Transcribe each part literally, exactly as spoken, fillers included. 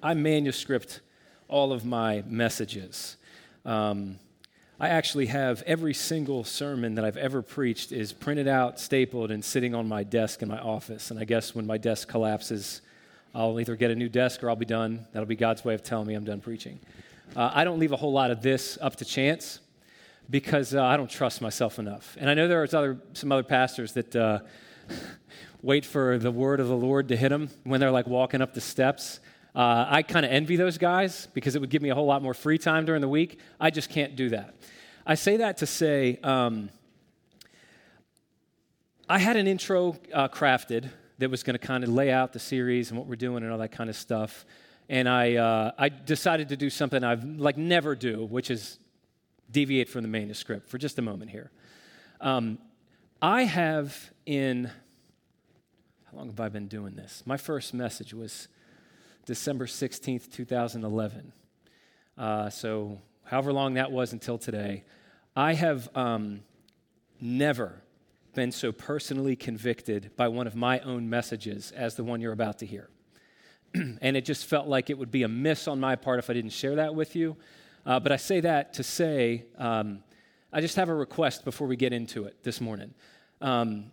I manuscript all of my messages. Um, I actually have every single sermon that I've ever preached is printed out, stapled, and sitting on my desk in my office. And I guess when my desk collapses, I'll either get a new desk or I'll be done. That'll be God's way of telling me I'm done preaching. Uh, I don't leave a whole lot of this up to chance because uh, I don't trust myself enough. And I know there's other some other pastors that uh, wait for the word of the Lord to hit them when they're like walking up the steps. Uh, I kind of envy those guys because it would give me a whole lot more free time during the week. I just can't do that. I say that to say um, I had an intro uh, crafted that was going to kind of lay out the series and what we're doing and all that kind of stuff. And I uh, I decided to do something I've like never do, which is deviate from the manuscript for just a moment here. Um, I have in, how long have I been doing this? My first message was December sixteenth, twenty eleven. Uh, so however long that was until today, I have um, never been so personally convicted by one of my own messages as the one you're about to hear. And it just felt like it would be a miss on my part if I didn't share that with you. Uh, but I say that to say, um, I just have a request before we get into it this morning. Um,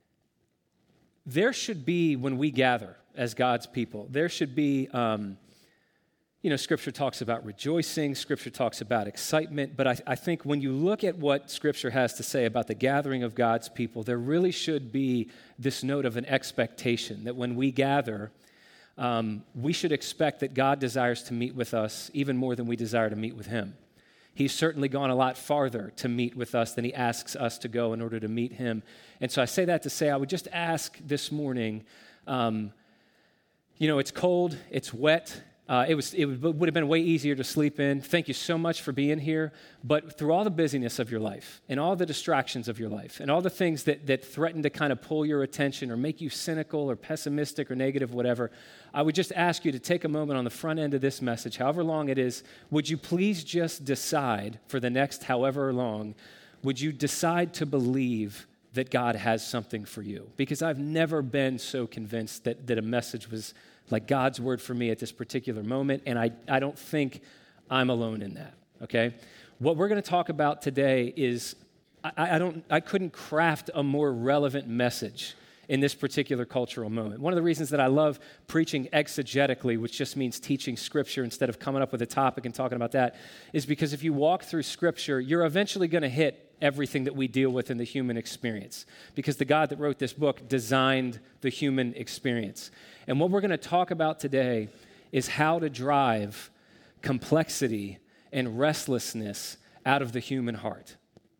there should be, when we gather as God's people, there should be, um, you know, Scripture talks about rejoicing, Scripture talks about excitement, but I, I think when you look at what Scripture has to say about the gathering of God's people, there really should be this note of an expectation that when we gather, Um, we should expect that God desires to meet with us even more than we desire to meet with him. He's certainly gone a lot farther to meet with us than he asks us to go in order to meet him. And so I say that to say I would just ask this morning, um, you know, it's cold, it's wet. Uh, it was. It would have been way easier to sleep in. Thank you so much for being here. But through all the busyness of your life and all the distractions of your life and all the things that, that threaten to kind of pull your attention or make you cynical or pessimistic or negative, whatever, I would just ask you to take a moment on the front end of this message, however long it is, would you please just decide for the next however long, would you decide to believe that God has something for you? Because I've never been so convinced that, that a message was like God's word for me at this particular moment, and I, I don't think I'm alone in that, okay? What we're going to talk about today is, I, I don't, I couldn't craft a more relevant message in this particular cultural moment. One of the reasons that I love preaching exegetically, which just means teaching Scripture instead of coming up with a topic and talking about that, is because if you walk through Scripture, you're eventually going to hit everything that we deal with in the human experience, because the God that wrote this book designed the human experience. And what we're going to talk about today is how to drive complexity and restlessness out of the human heart.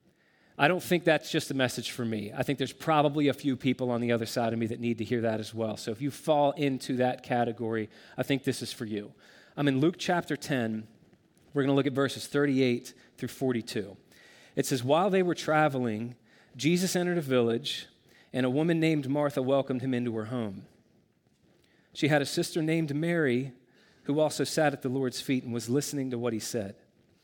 I don't think that's just a message for me. I think there's probably a few people on the other side of me that need to hear that as well. So if you fall into that category, I think this is for you. I'm in Luke chapter ten. We're going to look at verses thirty-eight through forty-two. It says, while they were traveling, Jesus entered a village, and a woman named Martha welcomed him into her home. She had a sister named Mary, who also sat at the Lord's feet and was listening to what he said.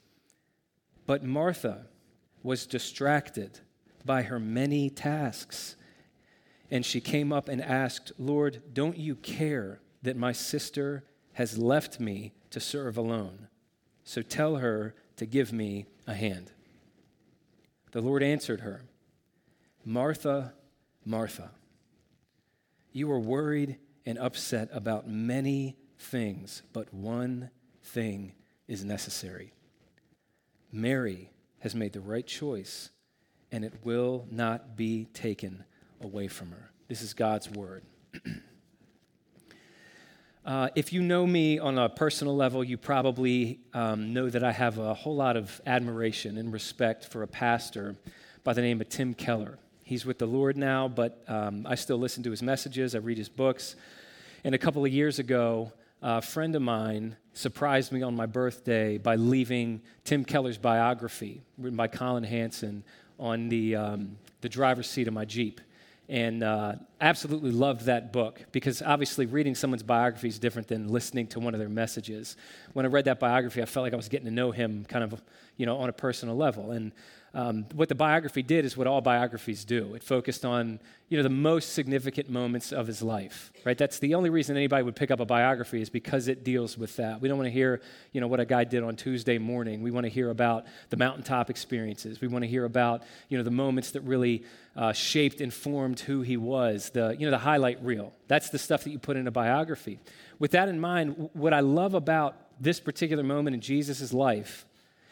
But Martha was distracted by her many tasks, and she came up and asked, Lord, don't you care that my sister has left me to serve alone? So tell her to give me a hand. The Lord answered her, Martha, Martha, you are worried and upset about many things, but one thing is necessary. Mary has made the right choice, and it will not be taken away from her. This is God's word. Uh, if you know me on a personal level, you probably um, know that I have a whole lot of admiration and respect for a pastor by the name of Tim Keller. He's with the Lord now, but um, I still listen to his messages. I read his books. And a couple of years ago, a friend of mine surprised me on my birthday by leaving Tim Keller's biography, written by Colin Hanson, on the um, the driver's seat of my Jeep. And uh, absolutely loved that book because obviously reading someone's biography is different than listening to one of their messages. When I read that biography, I felt like I was getting to know him kind of, you know, on a personal level. And um, what the biography did is what all biographies do. It focused on, you know, the most significant moments of his life, right? That's the only reason anybody would pick up a biography is because it deals with that. We don't want to hear, you know, what a guy did on Tuesday morning. We want to hear about the mountaintop experiences. We want to hear about, you know, the moments that really uh, shaped and formed who he was, the, you know, the highlight reel. That's the stuff that you put in a biography. With that in mind, what I love about this particular moment in Jesus' life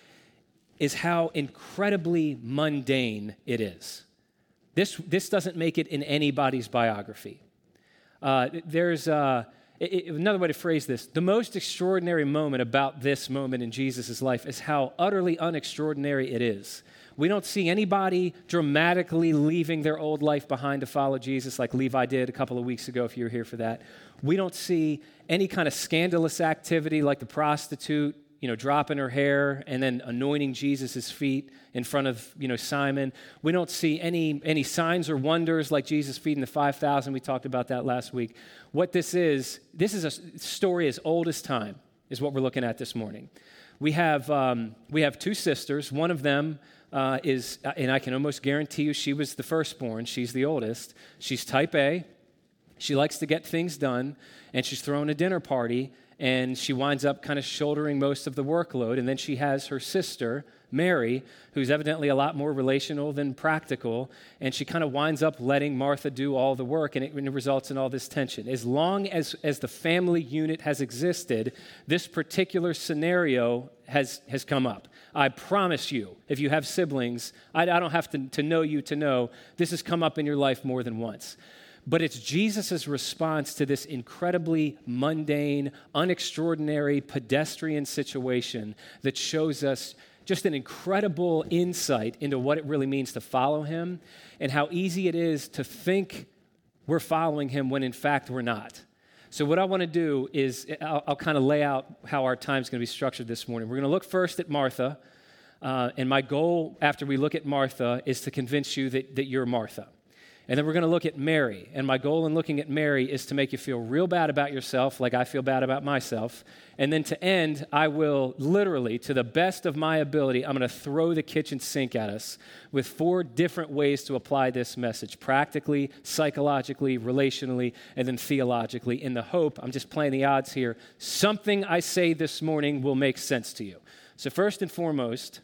is how incredibly mundane it is. This, this doesn't make it in anybody's biography. Uh, there's uh, it, it, another way to phrase this. The most extraordinary moment about this moment in Jesus' life is how utterly unextraordinary it is. We don't see anybody dramatically leaving their old life behind to follow Jesus like Levi did a couple of weeks ago, if you were here for that. We don't see any kind of scandalous activity like the prostitute, you know, dropping her hair and then anointing Jesus' feet in front of, you know, Simon. We don't see any, any signs or wonders like Jesus feeding the five thousand. We talked about that last week. What this is, this is a story as old as time, is what we're looking at this morning. We have, um, we have two sisters. One of them uh, is, and I can almost guarantee you she was the firstborn. She's the oldest. She's type A. She likes to get things done, and she's throwing a dinner party, and she winds up kind of shouldering most of the workload. And then she has her sister, Mary, who's evidently a lot more relational than practical, and she kind of winds up letting Martha do all the work, and it, and it results in all this tension. As long as, as the family unit has existed, this particular scenario has, has come up. I promise you, if you have siblings, I, I don't have to, to know you to know, this has come up in your life more than once. But it's Jesus' response to this incredibly mundane, unextraordinary, pedestrian situation that shows us just an incredible insight into what it really means to follow him and how easy it is to think we're following him when in fact we're not. So what I want to do is I'll, I'll kind of lay out how our time's going to be structured this morning. We're going to look first at Martha, uh, and my goal after we look at Martha is to convince you that, that you're Martha. And then we're going to look at Mary. And my goal in looking at Mary is to make you feel real bad about yourself, like I feel bad about myself. And then to end, I will literally, to the best of my ability, I'm going to throw the kitchen sink at us with four different ways to apply this message, practically, psychologically, relationally, and then theologically, in the hope, I'm just playing the odds here, something I say this morning will make sense to you. So first and foremost,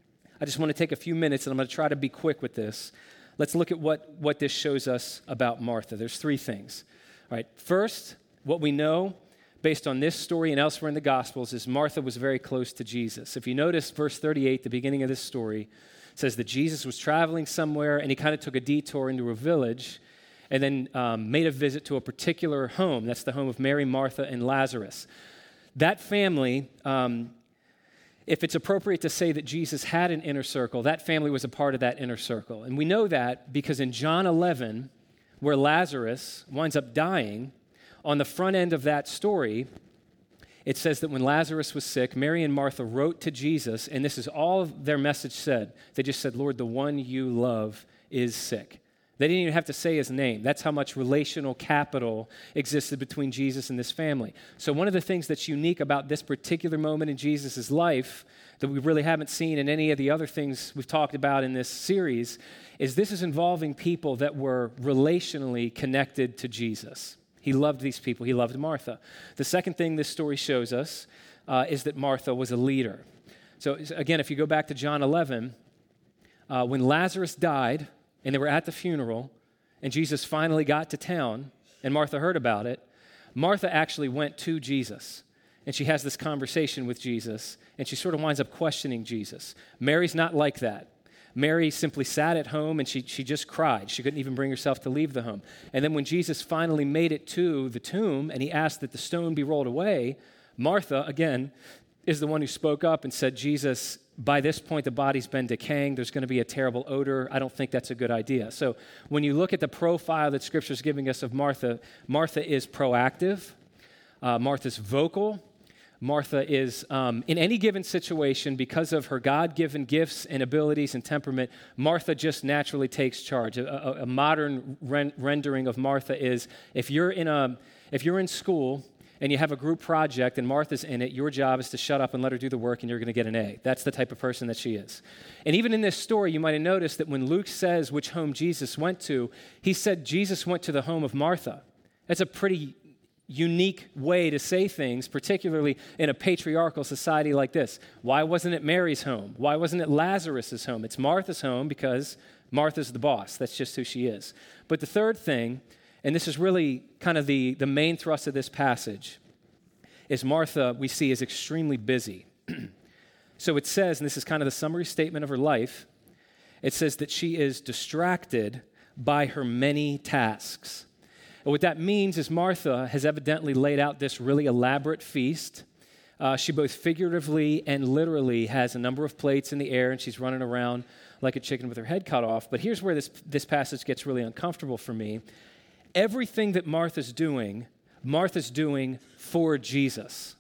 I just want to take a few minutes, and I'm going to try to be quick with this. Let's look at what, what this shows us about Martha. There's three things. All right. First, what we know based on this story and elsewhere in the Gospels is Martha was very close to Jesus. If you notice verse thirty-eight, the beginning of this story, says that Jesus was traveling somewhere and he kind of took a detour into a village and then um, made a visit to a particular home. That's the home of Mary, Martha, and Lazarus. That family... Um, If it's appropriate to say that Jesus had an inner circle, that family was a part of that inner circle. And we know that because in John eleven, where Lazarus winds up dying, on the front end of that story, it says that when Lazarus was sick, Mary and Martha wrote to Jesus, and this is all their message said. They just said, Lord, the one you love is sick. They didn't even have to say his name. That's how much relational capital existed between Jesus and this family. So one of the things that's unique about this particular moment in Jesus' life that we really haven't seen in any of the other things we've talked about in this series is this is involving people that were relationally connected to Jesus. He loved these people. He loved Martha. The second thing this story shows us uh, is that Martha was a leader. So again, if you go back to John eleven, uh, when Lazarus died, and they were at the funeral, and Jesus finally got to town, and Martha heard about it, Martha actually went to Jesus, and she has this conversation with Jesus, and she sort of winds up questioning Jesus. Mary's not like that. Mary simply sat at home, and she, she just cried. She couldn't even bring herself to leave the home. And then when Jesus finally made it to the tomb, and he asked that the stone be rolled away, Martha, again, is the one who spoke up and said, Jesus, by this point, the body's been decaying. There's going to be a terrible odor. I don't think that's a good idea. So when you look at the profile that Scripture's giving us of Martha, Martha is proactive. Uh, Martha's vocal. Martha is, um, in any given situation, because of her God-given gifts and abilities and temperament, Martha just naturally takes charge. A, a, a modern ren- rendering of Martha is, if you're in a, if you're in school and you have a group project and Martha's in it, your job is to shut up and let her do the work and you're going to get an A. That's the type of person that she is. And even in this story, you might have noticed that when Luke says which home Jesus went to, he said Jesus went to the home of Martha. That's a pretty unique way to say things, particularly in a patriarchal society like this. Why wasn't it Mary's home? Why wasn't it Lazarus's home? It's Martha's home because Martha's the boss. That's just who she is. But the third thing, and this is really kind of the, the main thrust of this passage, is Martha, we see, is extremely busy. So it says, and this is kind of the summary statement of her life, it says that she is distracted by her many tasks. And what that means is Martha has evidently laid out this really elaborate feast. Uh, she both figuratively and literally has a number of plates in the air, and she's running around like a chicken with her head cut off. But here's where this, this passage gets really uncomfortable for me. Everything that Martha's doing, Martha's doing for Jesus.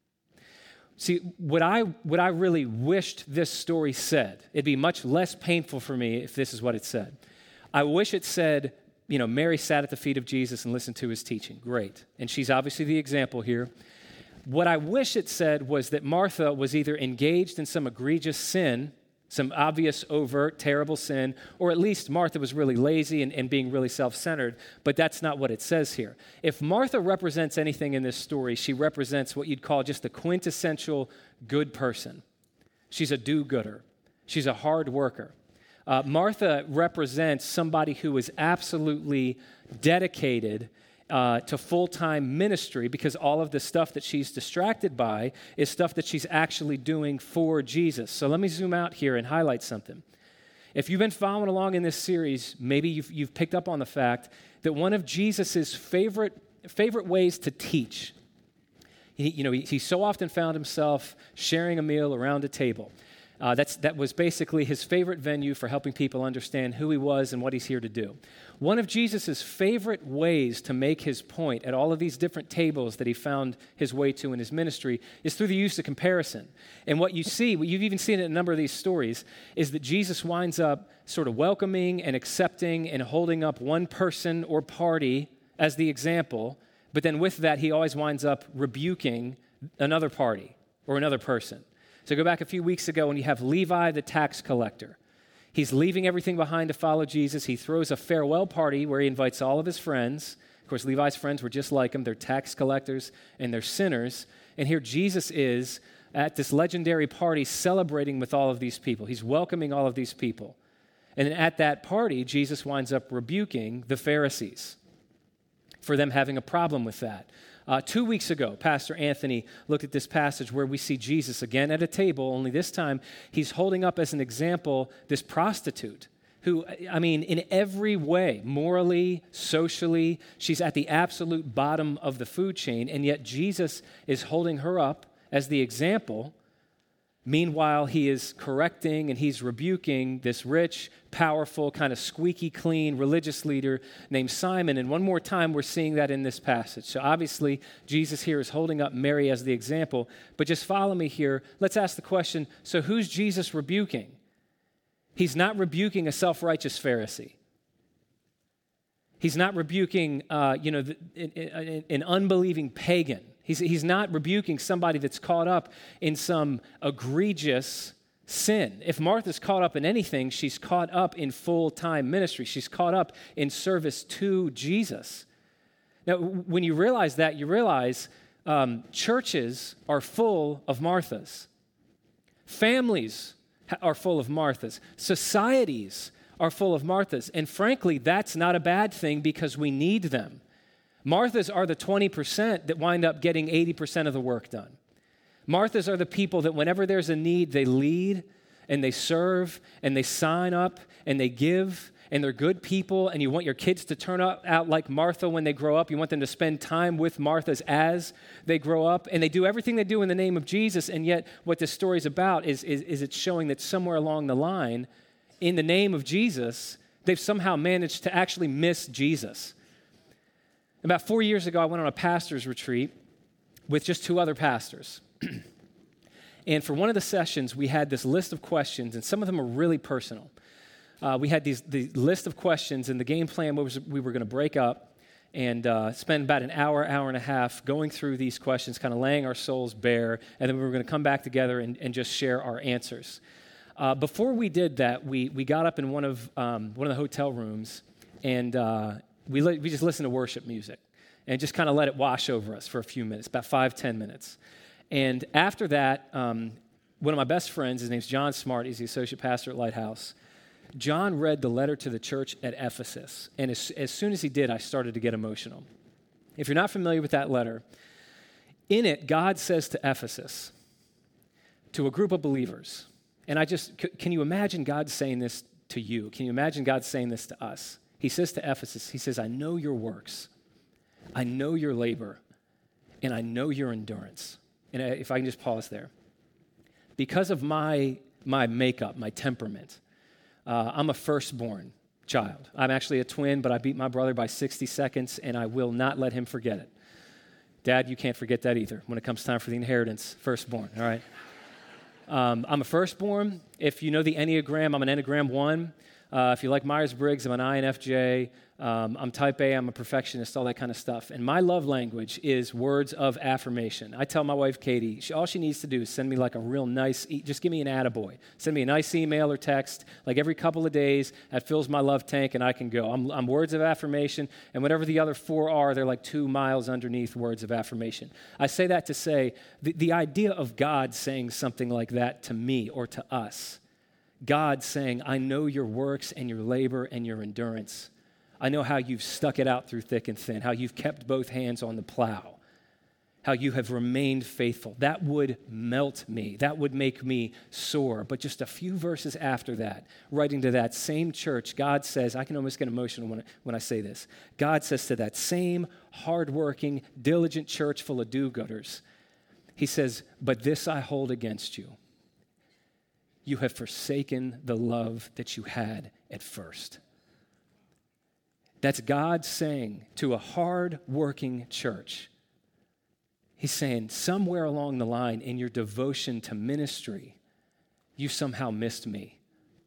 See, what I, what I really wished this story said, it'd be much less painful for me if this is what it said. I wish it said, you know, Mary sat at the feet of Jesus and listened to his teaching. Great. And she's obviously the example here. What I wish it said was that Martha was either engaged in some egregious sin, some obvious, overt, terrible sin, or at least Martha was really lazy and, and being really self-centered, but that's not what it says here. If Martha represents anything in this story, she represents what you'd call just the quintessential good person. She's a do-gooder. She's a hard worker. Uh, Martha represents somebody who is absolutely dedicated uh, to full-time ministry because all of the stuff that she's distracted by is stuff that she's actually doing for Jesus. So let me zoom out here and highlight something. If you've been following along in this series, maybe you've, you've picked up on the fact that one of Jesus's favorite, favorite ways to teach, he, you know, he, he so often found himself sharing a meal around a table. Uh, that's, that was basically his favorite venue for helping people understand who he was and what he's here to do. One of Jesus' favorite ways to make his point at all of these different tables that he found his way to in his ministry is through the use of comparison. And what you see, what you've even seen in a number of these stories, is that Jesus winds up sort of welcoming and accepting and holding up one person or party as the example, but then with that, he always winds up rebuking another party or another person. So go back a few weeks ago and you have Levi the tax collector. He's leaving everything behind to follow Jesus. He throws a farewell party where he invites all of his friends. Of course, Levi's friends were just like him. They're tax collectors and they're sinners. And here Jesus is at this legendary party celebrating with all of these people. He's welcoming all of these people. And at that party, Jesus winds up rebuking the Pharisees for them having a problem with that. Uh, two weeks ago, Pastor Anthony looked at this passage where we see Jesus again at a table, only this time he's holding up as an example this prostitute who, I mean, in every way, morally, socially, she's at the absolute bottom of the food chain, and yet Jesus is holding her up as the example. Meanwhile, he is correcting and he's rebuking this rich, powerful, kind of squeaky clean religious leader named Simon. And one more time, we're seeing that in this passage. So obviously, Jesus here is holding up Mary as the example. But just follow me here. Let's ask the question, so who's Jesus rebuking? He's not rebuking a self-righteous Pharisee. He's not rebuking, uh, you know, the, an, an unbelieving pagan. He's, he's not rebuking somebody that's caught up in some egregious sin. If Martha's caught up in anything, she's caught up in full-time ministry. She's caught up in service to Jesus. Now, when you realize that, you realize um, churches are full of Marthas. Families are full of Marthas. Societies are full of Marthas. And frankly, that's not a bad thing because we need them. Marthas are the twenty percent that wind up getting eighty percent of the work done. Marthas are the people that whenever there's a need, they lead and they serve and they sign up and they give and they're good people, and you want your kids to turn out like Martha when they grow up. You want them to spend time with Marthas as they grow up, and they do everything they do in the name of Jesus, and yet what this story is about is, is, is it's showing that somewhere along the line, in the name of Jesus, they've somehow managed to actually miss Jesus. About four years ago, I went on a pastor's retreat with just two other pastors. And for one of the sessions, we had this list of questions, and some of them are really personal. Uh, we had these the list of questions, and the game plan was we were going to break up and uh, spend about an hour, hour and a half going through these questions, kind of laying our souls bare, and then we were going to come back together and, and just share our answers. Uh, before we did that, we we got up in one of um, one of the hotel rooms, and uh, we li- we just listened to worship music, and just kind of let it wash over us for a few minutes, about five, ten minutes. And after that, um, one of my best friends, his name's John Smart, he's the associate pastor at Lighthouse. John read the letter to the church at Ephesus, and as, as soon as he did, I started to get emotional. If you're not familiar with that letter, in it, God says to Ephesus, to a group of believers, and I just, c- can you imagine God saying this to you? Can you imagine God saying this to us? He says to Ephesus, he says, I know your works, I know your labor, and I know your endurance. And if I can just pause there. Because of my my makeup, my temperament, uh, I'm a firstborn child. I'm actually a twin, but I beat my brother by sixty seconds, and I will not let him forget it. Dad, you can't forget that either when it comes time for the inheritance, firstborn, all right? um, I'm a firstborn. If you know the Enneagram, I'm an Enneagram one. Uh, if you like Myers-Briggs, I'm an I N F J. Um, I'm type A, I'm a perfectionist, all that kind of stuff. And my love language is words of affirmation. I tell my wife, Katie, she, all she needs to do is send me like a real nice, e- just give me an attaboy. Send me a nice email or text, like every couple of days. That fills my love tank and I can go. I'm, I'm words of affirmation, and whatever the other four are, they're like two miles underneath words of affirmation. I say that to say the, the idea of God saying something like that to me or to us, God saying, I know your works and your labor and your endurance. I know how you've stuck it out through thick and thin, how you've kept both hands on the plow, how you have remained faithful. That would melt me. That would make me sore. But just a few verses after that, writing to that same church, God says, I can almost get emotional when I, when I say this. God says to that same hardworking, diligent church full of do-gooders, he says, but this I hold against you. You have forsaken the love that you had at first. That's God saying to a hard-working church, he's saying somewhere along the line in your devotion to ministry, you somehow missed me.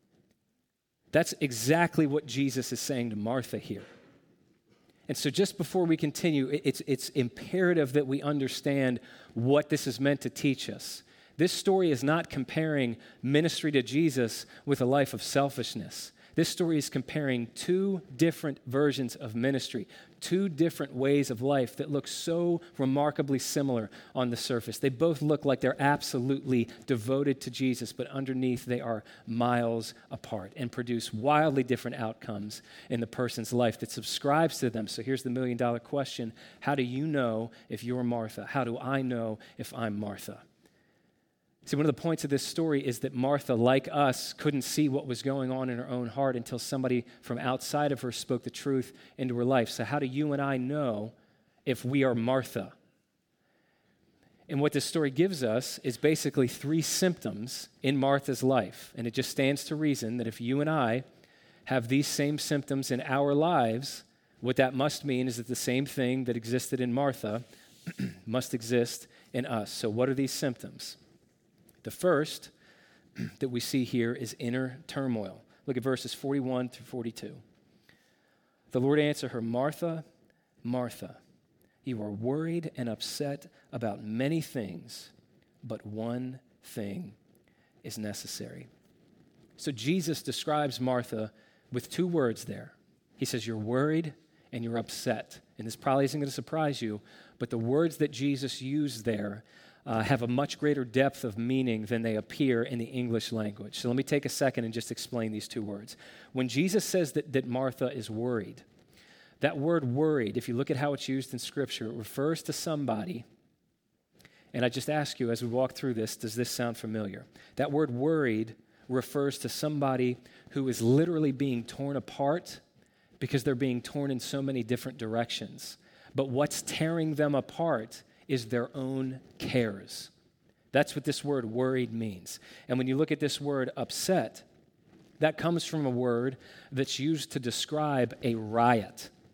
That's exactly what Jesus is saying to Martha here. And so just before we continue, it's, it's imperative that we understand what this is meant to teach us. This story is not comparing ministry to Jesus with a life of selfishness. This story is comparing two different versions of ministry, two different ways of life that look so remarkably similar on the surface. They both look like they're absolutely devoted to Jesus, but underneath they are miles apart and produce wildly different outcomes in the person's life that subscribes to them. So here's the million dollar question. How do you know if you're Martha? How do I know if I'm Martha? See, one of the points of this story is that Martha, like us, couldn't see what was going on in her own heart until somebody from outside of her spoke the truth into her life. So how do you and I know if we are Martha? And what this story gives us is basically three symptoms in Martha's life. And it just stands to reason that if you and I have these same symptoms in our lives, what that must mean is that the same thing that existed in Martha must exist in us. So what are these symptoms? The first that we see here is inner turmoil. Look at verses forty-one through forty-two. The Lord answered her, Martha, Martha, you are worried and upset about many things, but one thing is necessary. So Jesus describes Martha with two words there. He says, you're worried and you're upset. And this probably isn't going to surprise you, but the words that Jesus used there Uh, have a much greater depth of meaning than they appear in the English language. So let me take a second and just explain these two words. When Jesus says that, that Martha is worried, that word worried, if you look at how it's used in Scripture, it refers to somebody, and I just ask you as we walk through this, does this sound familiar? That word worried refers to somebody who is literally being torn apart because they're being torn in so many different directions. But what's tearing them apart is their own cares. That's what this word worried means. And when you look at this word upset, that comes from a word that's used to describe a riot.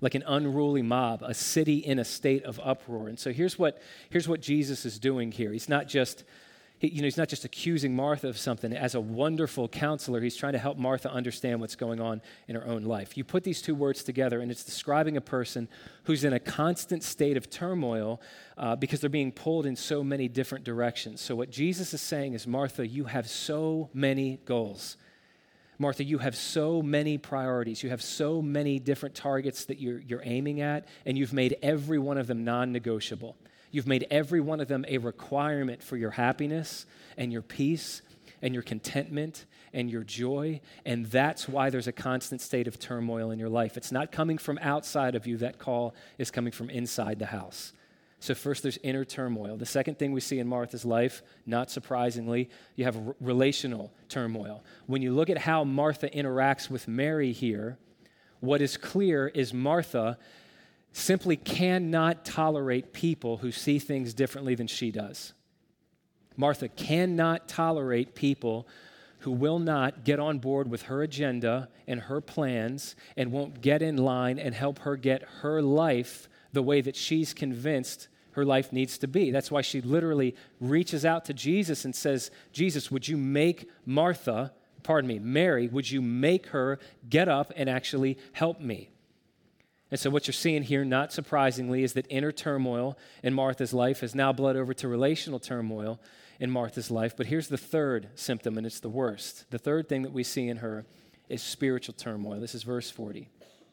like an unruly mob, a city in a state of uproar. And so here's what, here's what Jesus is doing here. He's not just, he, you know, he's not just accusing Martha of something. As a wonderful counselor, he's trying to help Martha understand what's going on in her own life. You put these two words together, and it's describing a person who's in a constant state of turmoil uh, because they're being pulled in so many different directions. So what Jesus is saying is, Martha, you have so many goals. Martha, you have so many priorities. You have so many different targets that you're, you're aiming at, and you've made every one of them non-negotiable. You've made every one of them a requirement for your happiness and your peace and your contentment and your joy, and that's why there's a constant state of turmoil in your life. It's not coming from outside of you. That call is coming from inside the house. So first, there's inner turmoil. The second thing we see in Martha's life, not surprisingly, you have r- relational turmoil. When you look at how Martha interacts with Mary here, what is clear is Martha simply cannot tolerate people who see things differently than she does. Martha cannot tolerate people who will not get on board with her agenda and her plans and won't get in line and help her get her life the way that she's convinced her life needs to be. That's why she literally reaches out to Jesus and says, Jesus, would you make Martha, pardon me, Mary, would you make her get up and actually help me? And so what you're seeing here, not surprisingly, is that inner turmoil in Martha's life has now bled over to relational turmoil in Martha's life. But here's the third symptom, and it's the worst. The third thing that we see in her is spiritual turmoil. This is verse forty.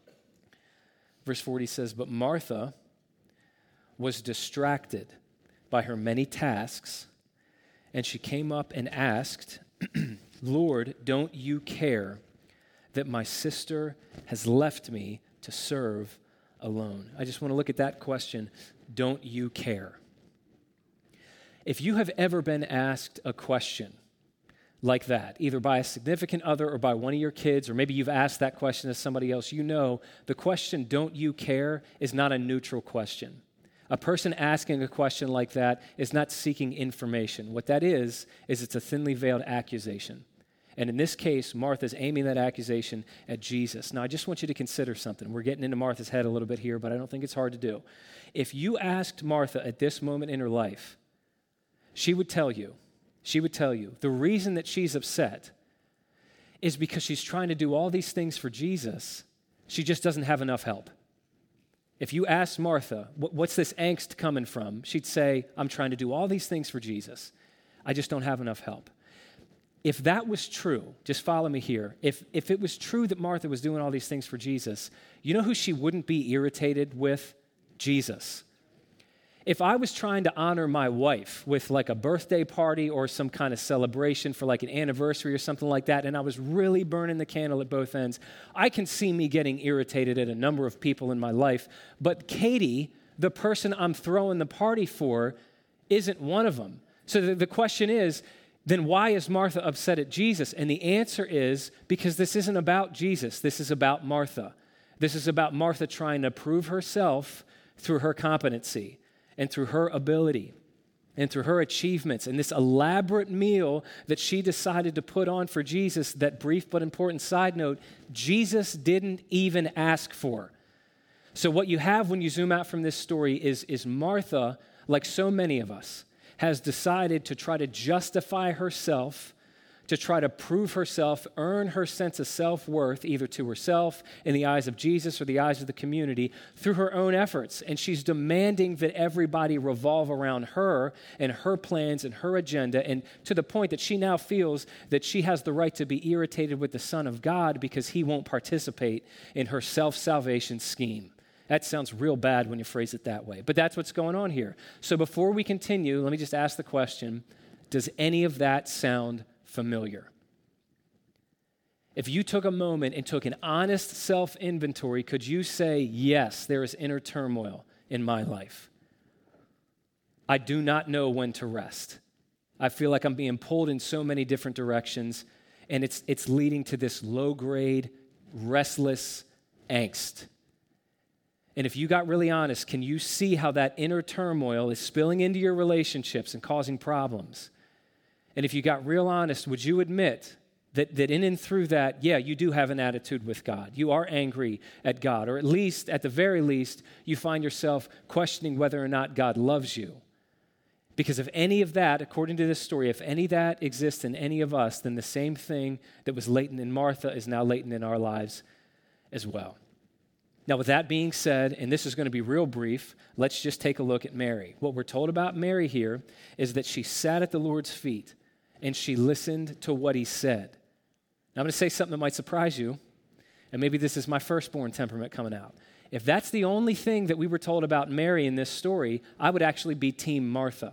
Verse forty says, but Martha was distracted by her many tasks, and she came up and asked, Lord, don't you care that my sister has left me to serve alone? I just want to look at that question, don't you care? If you have ever been asked a question like that, either by a significant other or by one of your kids, or maybe you've asked that question to somebody else, you know the question, don't you care, is not a neutral question. A person asking a question like that is not seeking information. What that is, is it's a thinly veiled accusation. And in this case, Martha's aiming that accusation at Jesus. Now, I just want you to consider something. We're getting into Martha's head a little bit here, but I don't think it's hard to do. If you asked Martha at this moment in her life, she would tell you, she would tell you, the reason that she's upset is because she's trying to do all these things for Jesus. She just doesn't have enough help. If you asked Martha, what's this angst coming from? She'd say, I'm trying to do all these things for Jesus. I just don't have enough help. If that was true, just follow me here. If, if it was true that Martha was doing all these things for Jesus, you know who she wouldn't be irritated with? Jesus. If I was trying to honor my wife with like a birthday party or some kind of celebration for like an anniversary or something like that, and I was really burning the candle at both ends, I can see me getting irritated at a number of people in my life. But Katie, the person I'm throwing the party for, isn't one of them. So the, the question is, then why is Martha upset at Jesus? And the answer is because this isn't about Jesus. This is about Martha. This is about Martha trying to prove herself through her competency and through her ability and through her achievements and this elaborate meal that she decided to put on for Jesus, that brief but important side note, Jesus didn't even ask for. So what you have when you zoom out from this story is, is Martha, like so many of us, has decided to try to justify herself, to try to prove herself, earn her sense of self-worth, either to herself, in the eyes of Jesus, or the eyes of the community, through her own efforts. And she's demanding that everybody revolve around her and her plans and her agenda, and to the point that she now feels that she has the right to be irritated with the Son of God because he won't participate in her self-salvation scheme. That sounds real bad when you phrase it that way, but that's what's going on here. So before we continue, let me just ask the question, does any of that sound familiar? If you took a moment and took an honest self-inventory, could you say, yes, there is inner turmoil in my life? I do not know when to rest. I feel like I'm being pulled in so many different directions, and it's, it's leading to this low-grade, restless angst. And if you got really honest, can you see how that inner turmoil is spilling into your relationships and causing problems? And if you got real honest, would you admit That, that in and through that, yeah, you do have an attitude with God. You are angry at God, or at least, at the very least, you find yourself questioning whether or not God loves you. Because if any of that, according to this story, if any of that exists in any of us, then the same thing that was latent in Martha is now latent in our lives as well. Now, with that being said, and this is going to be real brief, let's just take a look at Mary. What we're told about Mary here is that she sat at the Lord's feet and she listened to what he said. Now, I'm going to say something that might surprise you, and maybe this is my firstborn temperament coming out. If that's the only thing that we were told about Mary in this story, I would actually be Team Martha.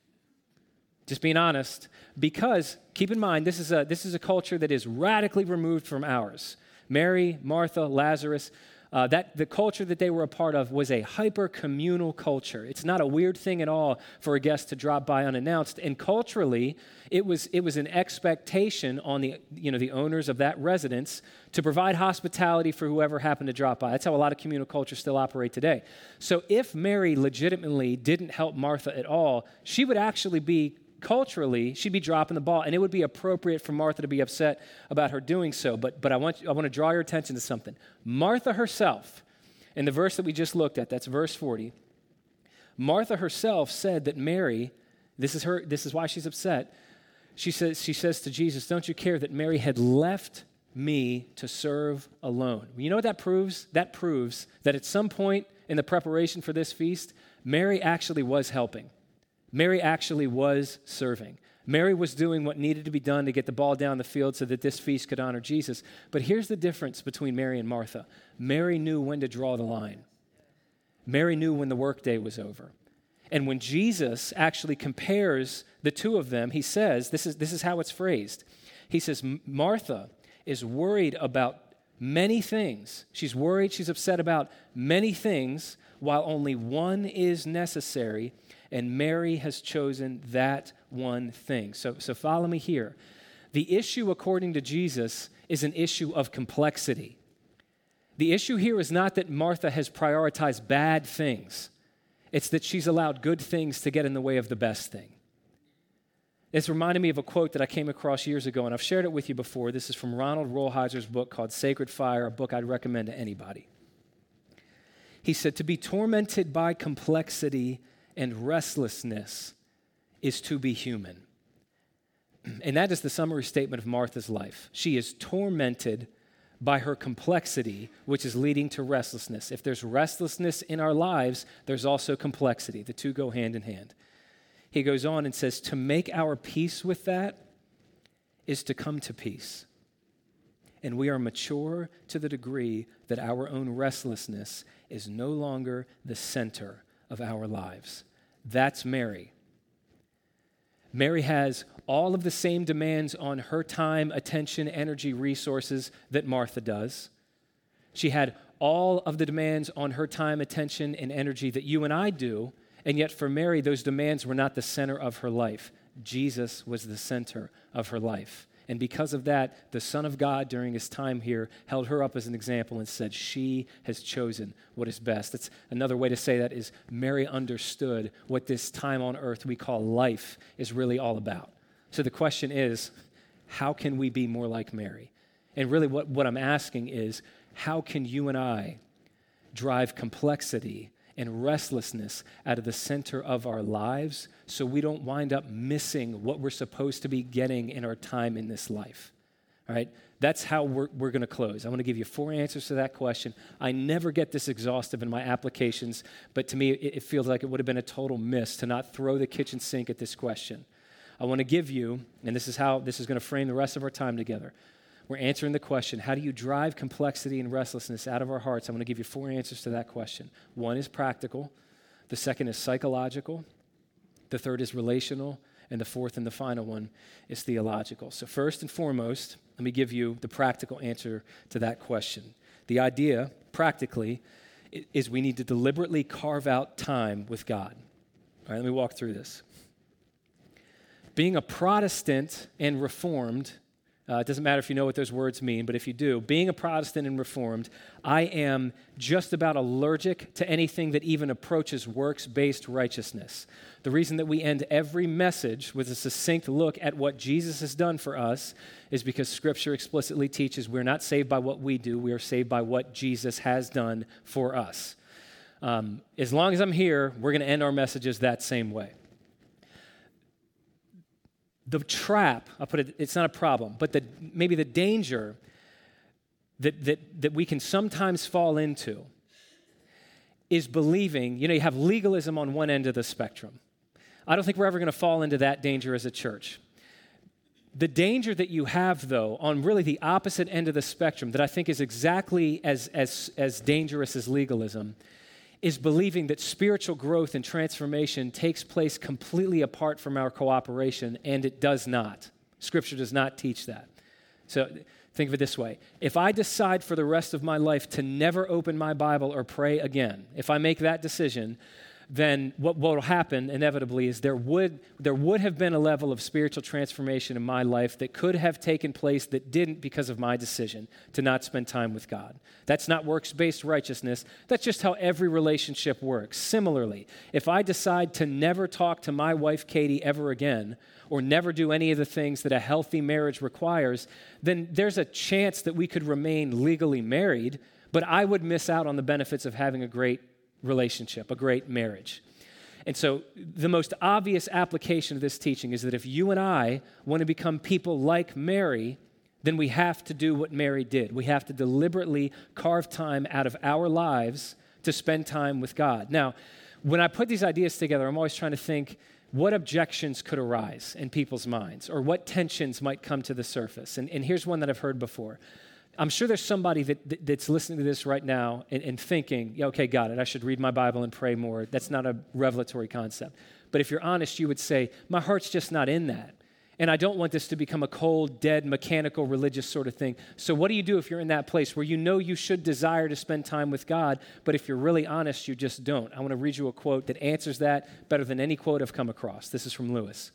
Just being honest, because keep in mind, this is a this is a culture that is radically removed from ours. Mary, Martha, Lazarus, uh, that the culture that they were a part of was a hyper-communal culture. It's not a weird thing at all for a guest to drop by unannounced. And culturally, it was it was an expectation on the you know the owners of that residence to provide hospitality for whoever happened to drop by. That's how a lot of communal cultures still operate today. So if Mary legitimately didn't help Martha at all, she would actually be culturally, she'd be dropping the ball, and it would be appropriate for Martha to be upset about her doing so. But but I want I want to draw your attention to something. Martha herself, in the verse that we just looked at, that's verse forty, Martha herself said that Mary, this is her, this is why she's upset. She says she says to Jesus, "Don't you care that Mary had left me to serve alone?" You know what that proves? That proves that at some point in the preparation for this feast, Mary actually was helping. Mary actually was serving. Mary was doing what needed to be done to get the ball down the field so that this feast could honor Jesus. But here's the difference between Mary and Martha. Mary knew when to draw the line. Mary knew when the workday was over. And when Jesus actually compares the two of them, he says, this is, this is how it's phrased. He says, Martha is worried about many things. She's worried, she's upset about many things, while only one is necessary. And Mary has chosen that one thing. So, so follow me here. The issue, according to Jesus, is an issue of complexity. The issue here is not that Martha has prioritized bad things. It's that she's allowed good things to get in the way of the best thing. It's reminded me of a quote that I came across years ago, and I've shared it with you before. This is from Ronald Rolheiser's book called Sacred Fire, a book I'd recommend to anybody. He said, "To be tormented by complexity and restlessness is to be human." And that is the summary statement of Martha's life. She is tormented by her complexity, which is leading to restlessness. If there's restlessness in our lives, there's also complexity. The two go hand in hand. He goes on and says, to make our peace with that is to come to peace. And we are mature to the degree that our own restlessness is no longer the center of our lives. That's Mary. Mary has all of the same demands on her time, attention, energy, resources that Martha does. She had all of the demands on her time, attention, and energy that you and I do, and yet for Mary, those demands were not the center of her life. Jesus was the center of her life. And because of that, the Son of God during his time here held her up as an example and said, she has chosen what is best. That's another way to say that is Mary understood what this time on earth we call life is really all about. So the question is, how can we be more like Mary? And really what, what I'm asking is, how can you and I drive complexity and restlessness out of the center of our lives so we don't wind up missing what we're supposed to be getting in our time in this life? All right? That's how we're, we're going to close. I want to give you four answers to that question. I never get this exhaustive in my applications, but to me, it, it feels like it would have been a total miss to not throw the kitchen sink at this question. I want to give you, and this is how this is going to frame the rest of our time together. We're answering the question, how do you drive complexity and restlessness out of our hearts? I'm going to give you four answers to that question. One is practical. The second is psychological. The third is relational. And the fourth and the final one is theological. So first and foremost, let me give you the practical answer to that question. The idea, practically, is we need to deliberately carve out time with God. All right, let me walk through this. Being a Protestant and Reformed Uh, it doesn't matter if you know what those words mean, but if you do, being a Protestant and Reformed, I am just about allergic to anything that even approaches works-based righteousness. The reason that we end every message with a succinct look at what Jesus has done for us is because Scripture explicitly teaches we're not saved by what we do, we are saved by what Jesus has done for us. Um, as long as I'm here, we're going to end our messages that same way. The trap, I'll put it, it's not a problem, but the, maybe the danger that, that, that we can sometimes fall into is believing, you know, you have legalism on one end of the spectrum. I don't think we're ever going to fall into that danger as a church. The danger that you have, though, on really the opposite end of the spectrum that I think is exactly as, as, as dangerous as legalism is believing that spiritual growth and transformation takes place completely apart from our cooperation, and it does not. Scripture does not teach that. So think of it this way. If I decide for the rest of my life to never open my Bible or pray again, if I make that decision, then what will happen inevitably is there would, there would have been a level of spiritual transformation in my life that could have taken place that didn't because of my decision to not spend time with God. That's not works-based righteousness. That's just how every relationship works. Similarly, if I decide to never talk to my wife, Katie, ever again, or never do any of the things that a healthy marriage requires, then there's a chance that we could remain legally married, but I would miss out on the benefits of having a great relationship, a great marriage. And so the most obvious application of this teaching is that if you and I want to become people like Mary, then we have to do what Mary did. We have to deliberately carve time out of our lives to spend time with God. Now, when I put these ideas together, I'm always trying to think what objections could arise in people's minds or what tensions might come to the surface. And, and here's one that I've heard before. I'm sure there's somebody that, that, that's listening to this right now and, and thinking, yeah, okay, got it. I should read my Bible and pray more. That's not a revelatory concept. But if you're honest, you would say, my heart's just not in that. And I don't want this to become a cold, dead, mechanical, religious sort of thing. So what do you do if you're in that place where you know you should desire to spend time with God, but if you're really honest, you just don't? I want to read you a quote that answers that better than any quote I've come across. This is from Lewis.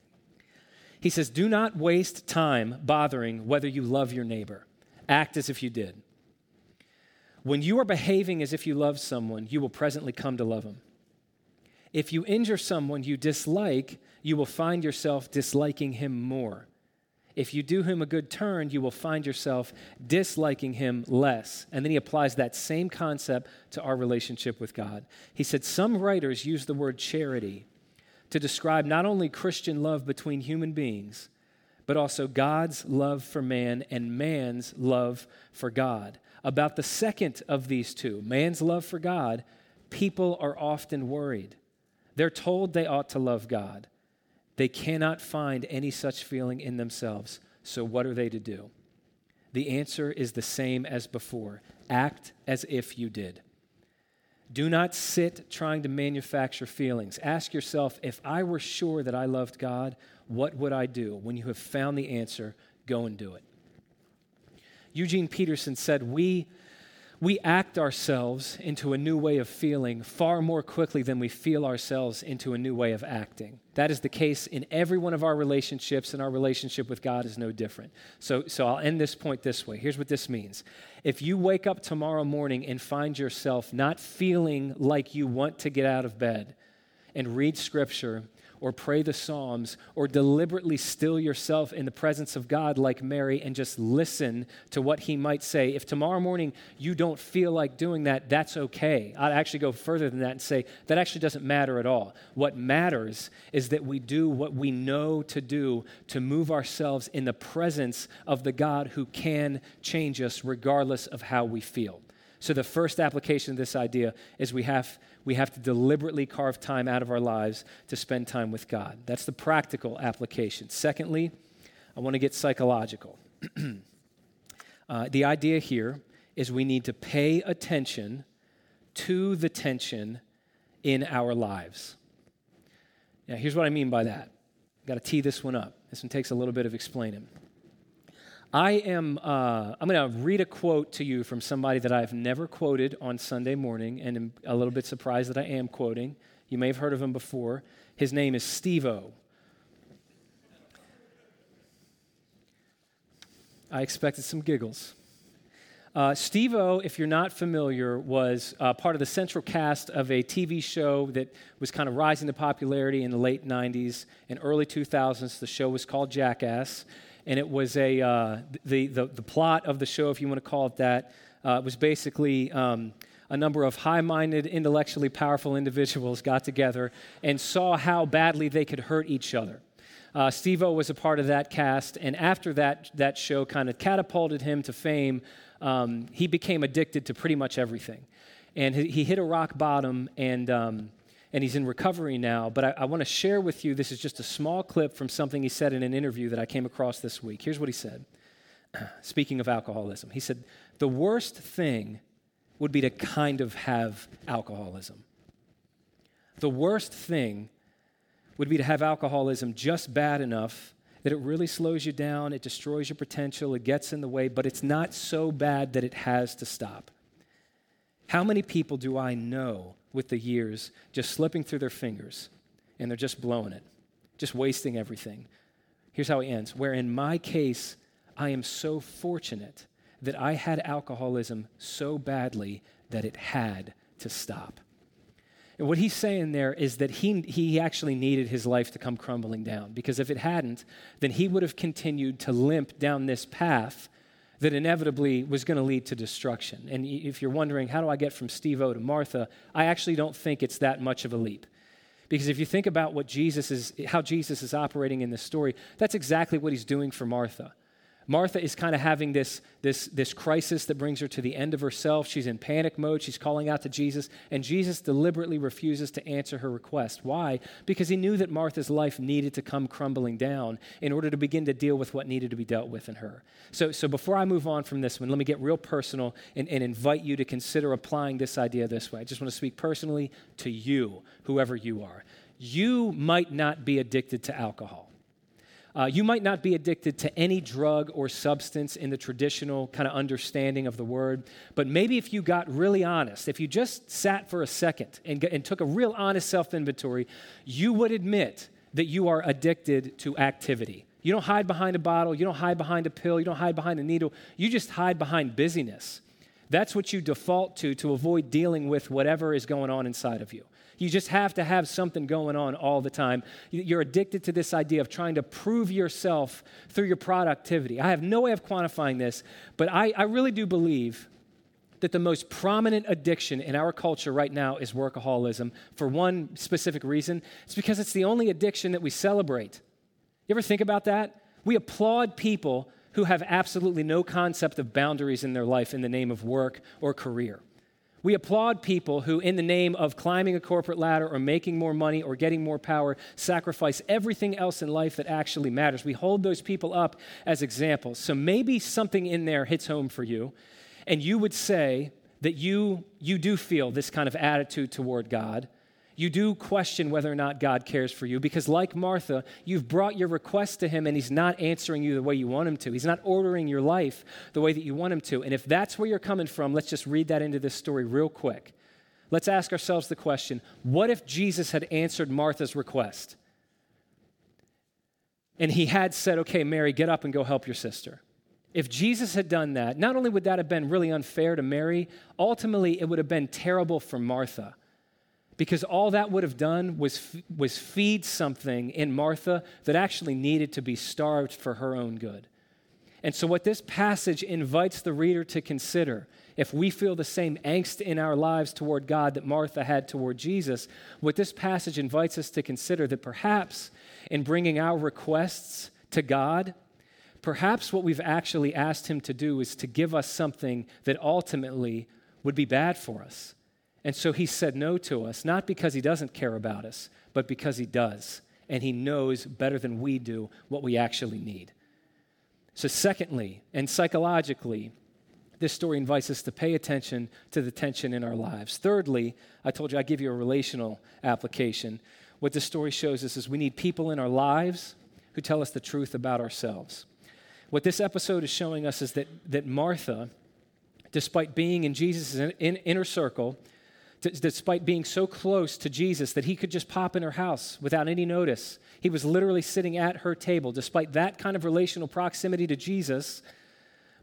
He says, do not waste time bothering whether you love your neighbor. Act as if you did. When you are behaving as if you love someone, you will presently come to love him. If you injure someone you dislike, you will find yourself disliking him more. If you do him a good turn, you will find yourself disliking him less. And then he applies that same concept to our relationship with God. He said, some writers use the word charity to describe not only Christian love between human beings, but also God's love for man and man's love for God. About the second of these two, man's love for God, people are often worried. They're told they ought to love God. They cannot find any such feeling in themselves. So what are they to do? The answer is the same as before. Act as if you did. Do not sit trying to manufacture feelings. Ask yourself, if I were sure that I loved God, what would I do? When you have found the answer, go and do it. Eugene Peterson said, we, we act ourselves into a new way of feeling far more quickly than we feel ourselves into a new way of acting. That is the case in every one of our relationships, and our relationship with God is no different. So, so I'll end this point this way. Here's what this means. If you wake up tomorrow morning and find yourself not feeling like you want to get out of bed and read Scripture or pray the Psalms, or deliberately still yourself in the presence of God like Mary and just listen to what he might say. If tomorrow morning you don't feel like doing that, that's okay. I'd actually go further than that and say that actually doesn't matter at all. What matters is that we do what we know to do to move ourselves in the presence of the God who can change us regardless of how we feel. So the first application of this idea is we have we have to deliberately carve time out of our lives to spend time with God. That's the practical application. Secondly, I want to get psychological. uh, the idea here is we need to pay attention to the tension in our lives. Now, here's what I mean by that. I've got to tee this one up. This one takes a little bit of explaining. I am, uh, I'm going to read a quote to you from somebody that I've never quoted on Sunday morning, and am a little bit surprised that I am quoting. You may have heard of him before. His name is Steve-O. I expected some giggles. Uh, Steve-O, if you're not familiar, was uh, part of the central cast of a T V show that was kind of rising to popularity in the late nineties and early two thousands. The show was called Jackass, and it was a uh, the, the the plot of the show, if you want to call it that, uh, was basically um, a number of high-minded, intellectually powerful individuals got together and saw how badly they could hurt each other. Uh, Steve-O was a part of that cast, and after that, that show kind of catapulted him to fame. Um, he became addicted to pretty much everything. And he, he hit a rock bottom, and um, and he's in recovery now. But I, I want to share with you, this is just a small clip from something he said in an interview that I came across this week. Here's what he said, speaking of alcoholism. He said, the worst thing would be to kind of have alcoholism. The worst thing would be to have alcoholism just bad enough that it really slows you down, it destroys your potential, it gets in the way, but it's not so bad that it has to stop. How many people do I know with the years just slipping through their fingers and they're just blowing it, just wasting everything? Here's how he ends. Where in my case, I am so fortunate that I had alcoholism so badly that it had to stop. And what he's saying there is that he, he actually needed his life to come crumbling down, because if it hadn't, then he would have continued to limp down this path that inevitably was going to lead to destruction. And if you're wondering, how do I get from Steve-O to Martha, I actually don't think it's that much of a leap. Because if you think about what Jesus is, how Jesus is operating in this story, that's exactly what he's doing for Martha. Martha is kind of having this, this, this crisis that brings her to the end of herself. She's in panic mode. She's calling out to Jesus, and Jesus deliberately refuses to answer her request. Why? Because he knew that Martha's life needed to come crumbling down in order to begin to deal with what needed to be dealt with in her. So, so before I move on from this one, let me get real personal and, and invite you to consider applying this idea this way. I just want to speak personally to you, whoever you are. You might not be addicted to alcohol. Uh, you might not be addicted to any drug or substance in the traditional kind of understanding of the word, but maybe if you got really honest, if you just sat for a second and, and took a real honest self-inventory, you would admit that you are addicted to activity. You don't hide behind a bottle, you don't hide behind a pill, you don't hide behind a needle, you just hide behind busyness. That's what you default to to avoid dealing with whatever is going on inside of you. You just have to have something going on all the time. You're addicted to this idea of trying to prove yourself through your productivity. I have no way of quantifying this, but I, I really do believe that the most prominent addiction in our culture right now is workaholism for one specific reason. It's because it's the only addiction that we celebrate. You ever think about that? We applaud people who have absolutely no concept of boundaries in their life in the name of work or career. We applaud people who, in the name of climbing a corporate ladder or making more money or getting more power, sacrifice everything else in life that actually matters. We hold those people up as examples. So maybe something in there hits home for you, and you would say that you, you do feel this kind of attitude toward God. You do question whether or not God cares for you, because like Martha, you've brought your request to him and he's not answering you the way you want him to. He's not ordering your life the way that you want him to. And if that's where you're coming from, let's just read that into this story real quick. Let's ask ourselves the question, what if Jesus had answered Martha's request? And he had said, okay, Mary, get up and go help your sister. If Jesus had done that, not only would that have been really unfair to Mary, ultimately it would have been terrible for Martha. Because all that would have done was, was feed something in Martha that actually needed to be starved for her own good. And so what this passage invites the reader to consider, if we feel the same angst in our lives toward God that Martha had toward Jesus, what this passage invites us to consider that perhaps in bringing our requests to God, perhaps what we've actually asked him to do is to give us something that ultimately would be bad for us. And so he said no to us, not because he doesn't care about us, but because he does. And he knows better than we do what we actually need. So secondly, and psychologically, this story invites us to pay attention to the tension in our lives. Thirdly, I told you I'd give you a relational application. What this story shows us is we need people in our lives who tell us the truth about ourselves. What this episode is showing us is that, that Martha, despite being in Jesus' in, in, inner circle, despite being so close to Jesus that he could just pop in her house without any notice. He was literally sitting at her table. Despite that kind of relational proximity to Jesus,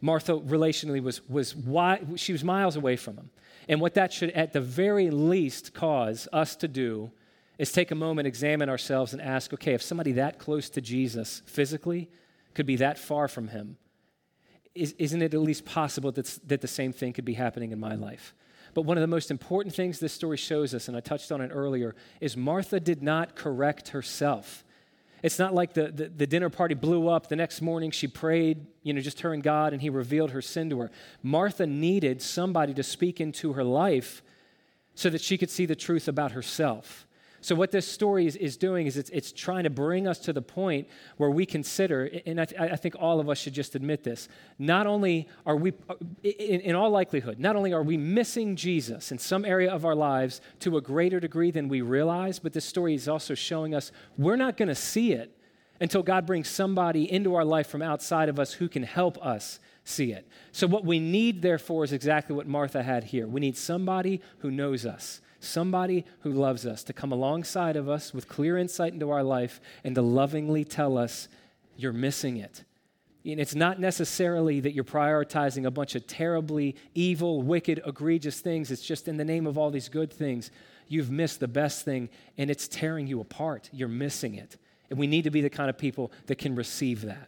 Martha relationally was, was why, she was miles away from him. And what that should at the very least cause us to do is take a moment, examine ourselves, and ask, okay, if somebody that close to Jesus physically could be that far from him, is, isn't it at least possible that, that the same thing could be happening in my life? But one of the most important things this story shows us, and I touched on it earlier, is Martha did not correct herself. It's not like the, the, the dinner party blew up. The next morning she prayed, you know, just her and God, and he revealed her sin to her. Martha needed somebody to speak into her life so that she could see the truth about herself. So what this story is, is doing is it's, it's trying to bring us to the point where we consider, and I, th- I think all of us should just admit this, not only are we, in, in all likelihood, not only are we missing Jesus in some area of our lives to a greater degree than we realize, but this story is also showing us we're not going to see it until God brings somebody into our life from outside of us who can help us see it. So what we need, therefore, is exactly what Martha had here. We need somebody who knows us. Somebody who loves us to come alongside of us with clear insight into our life and to lovingly tell us, you're missing it. And it's not necessarily that you're prioritizing a bunch of terribly evil, wicked, egregious things. It's just in the name of all these good things, you've missed the best thing and it's tearing you apart. You're missing it. And we need to be the kind of people that can receive that.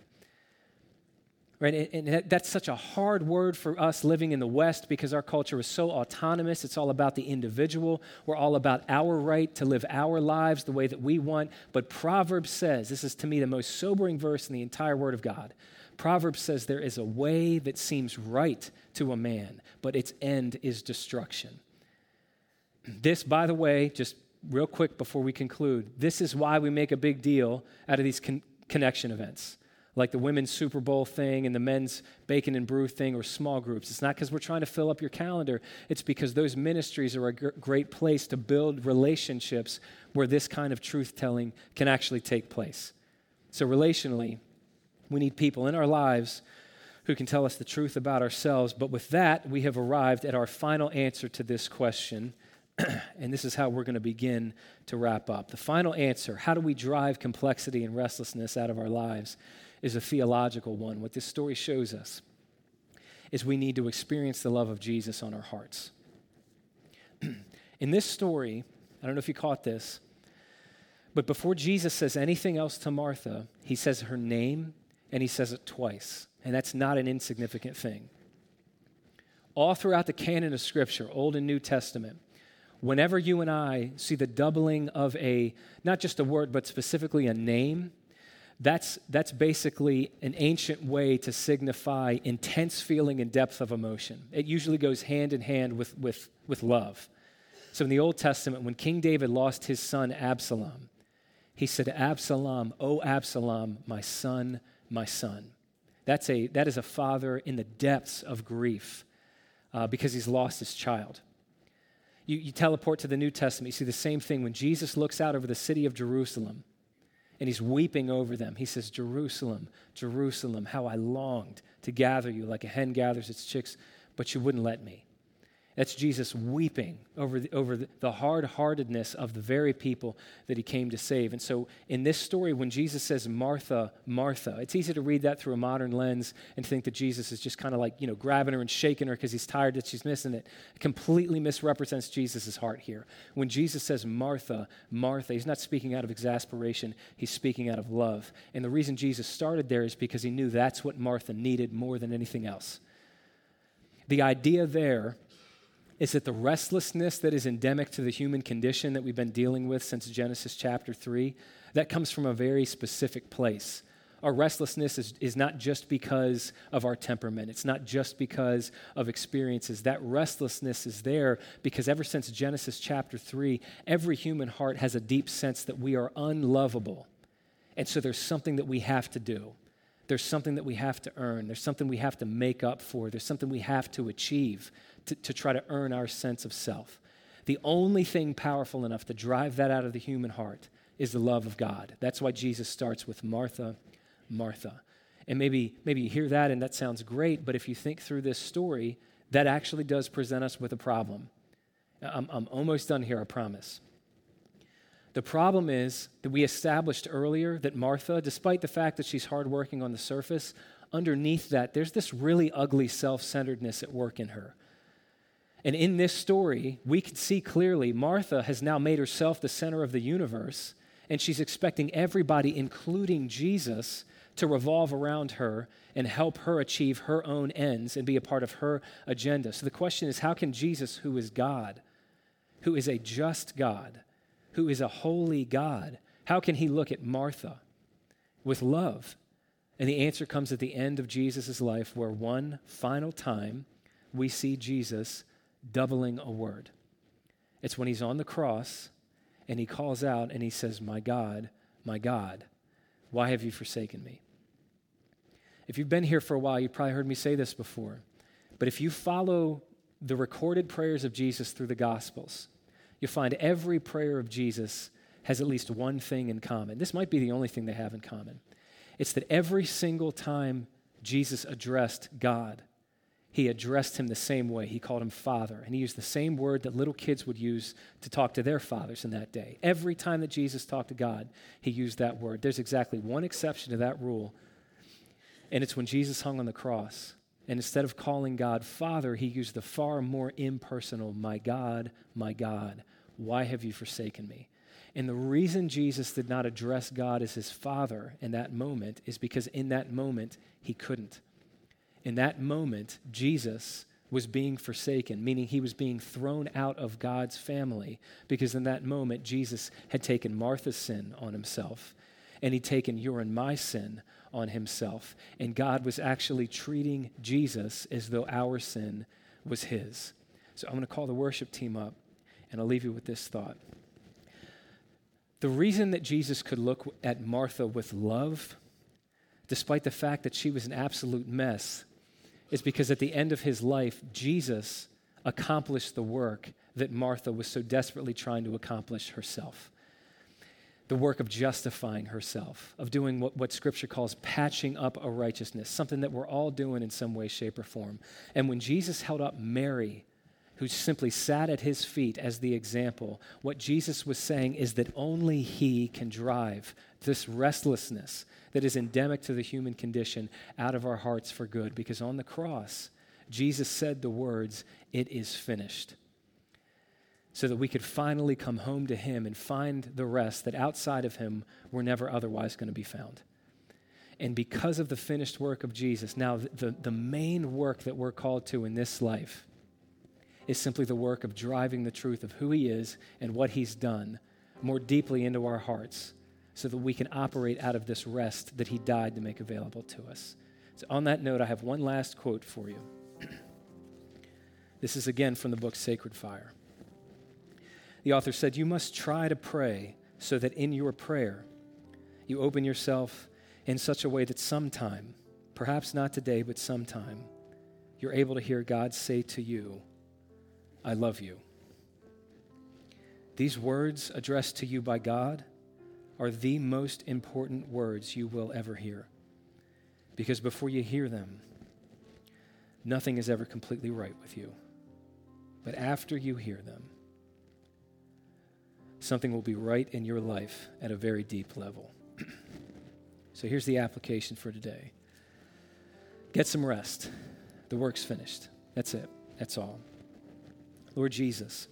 Right? And that's such a hard word for us living in the West because our culture is so autonomous. It's all about the individual. We're all about our right to live our lives the way that we want. But Proverbs says, this is to me the most sobering verse in the entire Word of God. Proverbs says there is a way that seems right to a man, but its end is destruction. This, by the way, just real quick before we conclude, this is why we make a big deal out of these con- connection events, like the women's Super Bowl thing and the men's bacon and brew thing or small groups. It's not because we're trying to fill up your calendar. It's because those ministries are a g- great place to build relationships where this kind of truth-telling can actually take place. So relationally, we need people in our lives who can tell us the truth about ourselves. But with that, we have arrived at our final answer to this question. And this is how we're going to begin to wrap up. The final answer, how do we drive complexity and restlessness out of our lives, is a theological one. What this story shows us is we need to experience the love of Jesus on our hearts. In this story, I don't know if you caught this, but before Jesus says anything else to Martha, he says her name and he says it twice. And that's not an insignificant thing. All throughout the canon of Scripture, Old and New Testament, whenever you and I see the doubling of a, not just a word, but specifically a name, That's that's basically an ancient way to signify intense feeling and depth of emotion. It usually goes hand in hand with, with, with love. So in the Old Testament, when King David lost his son Absalom, he said, Absalom, O Absalom, my son, my son. That's a, that is a father in the depths of grief uh, because he's lost his child. You, you teleport to the New Testament, you see the same thing when Jesus looks out over the city of Jerusalem. And he's weeping over them. He says, Jerusalem, Jerusalem, how I longed to gather you like a hen gathers its chicks, but you wouldn't let me. That's Jesus weeping over the, over the, the hard-heartedness of the very people that he came to save. And so in this story, when Jesus says, Martha, Martha, it's easy to read that through a modern lens and think that Jesus is just kind of like, you know, grabbing her and shaking her because he's tired that she's missing it. It completely misrepresents Jesus' heart here. When Jesus says, Martha, Martha, he's not speaking out of exasperation. He's speaking out of love. And the reason Jesus started there is because he knew that's what Martha needed more than anything else. The idea there is that the restlessness that is endemic to the human condition that we've been dealing with since Genesis chapter three, that comes from a very specific place. Our restlessness is, is not just because of our temperament. It's not just because of experiences. That restlessness is there because ever since Genesis chapter three, every human heart has a deep sense that we are unlovable. And so there's something that we have to do. There's something that we have to earn. There's something we have to make up for. There's something we have to achieve to, to try to earn our sense of self. The only thing powerful enough to drive that out of the human heart is the love of God. That's why Jesus starts with Martha, Martha. And maybe, maybe you hear that and that sounds great, but if you think through this story, that actually does present us with a problem. I'm, I'm almost done here, I promise. The problem is that we established earlier that Martha, despite the fact that she's hardworking on the surface, underneath that, there's this really ugly self-centeredness at work in her. And in this story, we can see clearly Martha has now made herself the center of the universe, and she's expecting everybody, including Jesus, to revolve around her and help her achieve her own ends and be a part of her agenda. So the question is, how can Jesus, who is God, who is a just God, who is a holy God, how can he look at Martha with love? And the answer comes at the end of Jesus' life, where one final time we see Jesus doubling a word. It's when he's on the cross and he calls out and he says, "My God, my God, why have you forsaken me?" If you've been here for a while, you've probably heard me say this before, but if you follow the recorded prayers of Jesus through the Gospels, you'll find every prayer of Jesus has at least one thing in common. This might be the only thing they have in common. It's that every single time Jesus addressed God, he addressed him the same way. He called him Father, and he used the same word that little kids would use to talk to their fathers in that day. Every time that Jesus talked to God, he used that word. There's exactly one exception to that rule, and it's when Jesus hung on the cross. And instead of calling God Father, he used the far more impersonal, "My God, my God, why have you forsaken me?" And the reason Jesus did not address God as his Father in that moment is because in that moment, he couldn't. In that moment, Jesus was being forsaken, meaning he was being thrown out of God's family, because in that moment, Jesus had taken Martha's sin on himself, and he'd taken your and my sin on himself. And God was actually treating Jesus as though our sin was his. So I'm going to call the worship team up, and I'll leave you with this thought. The reason that Jesus could look at Martha with love, despite the fact that she was an absolute mess, is because at the end of his life, Jesus accomplished the work that Martha was so desperately trying to accomplish herself. The work of justifying herself, of doing what, what Scripture calls patching up a righteousness, something that we're all doing in some way, shape, or form. And when Jesus held up Mary, who simply sat at his feet as the example, what Jesus was saying is that only he can drive this restlessness that is endemic to the human condition out of our hearts for good. Because on the cross, Jesus said the words, "It is finished," so that we could finally come home to him and find the rest that outside of him were never otherwise going to be found. And because of the finished work of Jesus, now the, the main work that we're called to in this life is simply the work of driving the truth of who he is and what he's done more deeply into our hearts, so that we can operate out of this rest that he died to make available to us. So on that note, I have one last quote for you. This is again from the book Sacred Fire. The author said, "You must try to pray so that in your prayer, you open yourself in such a way that sometime, perhaps not today, but sometime, you're able to hear God say to you, 'I love you.'" These words addressed to you by God are the most important words you will ever hear. Because before you hear them, nothing is ever completely right with you. But after you hear them, something will be right in your life at a very deep level. So here's the application for today. Get some rest. The work's finished. That's it. That's all. Lord Jesus,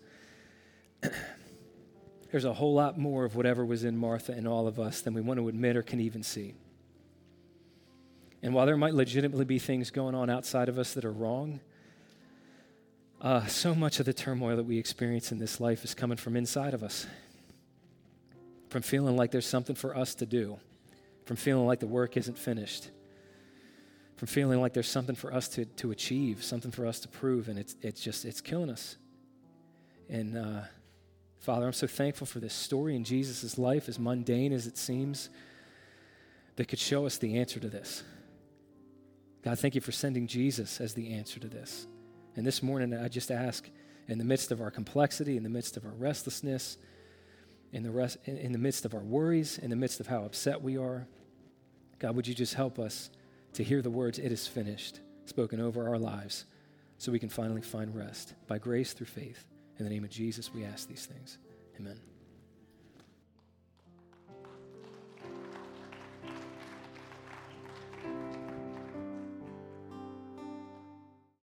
there's a whole lot more of whatever was in Martha and all of us than we want to admit or can even see. And while there might legitimately be things going on outside of us that are wrong, uh, so much of the turmoil that we experience in this life is coming from inside of us. From feeling like there's something for us to do. From feeling like the work isn't finished. From feeling like there's something for us to, to achieve, something for us to prove, and it's it's just, it's killing us. And uh, Father, I'm so thankful for this story in Jesus' life, as mundane as it seems, that could show us the answer to this. God, thank you for sending Jesus as the answer to this. And this morning, I just ask, in the midst of our complexity, in the midst of our restlessness, in the rest, in, in the midst of our worries, in the midst of how upset we are, God, would you just help us to hear the words, "It is finished," spoken over our lives, so we can finally find rest by grace through faith. In the name of Jesus, we ask these things. Amen.